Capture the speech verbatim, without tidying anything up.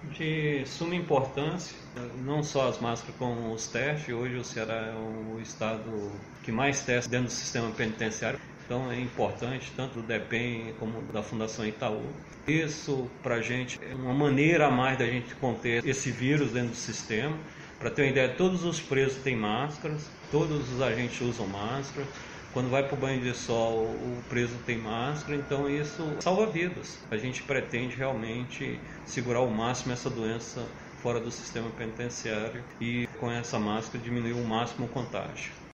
De suma importância, não só as máscaras como os testes. Hoje o Ceará é o estado que mais testa dentro do sistema penitenciário, então é importante, tanto do DEPEN como da Fundação Itaú. Isso para a gente é uma maneira a mais da gente conter esse vírus dentro do sistema. Para ter uma ideia, todos os presos têm máscaras, todos os agentes usam máscara. Quando vai para o banho de sol, o preso tem máscara, então isso salva vidas. A gente pretende realmente segurar ao máximo essa doença fora do sistema penitenciário e com essa máscara diminuir o máximo o contágio.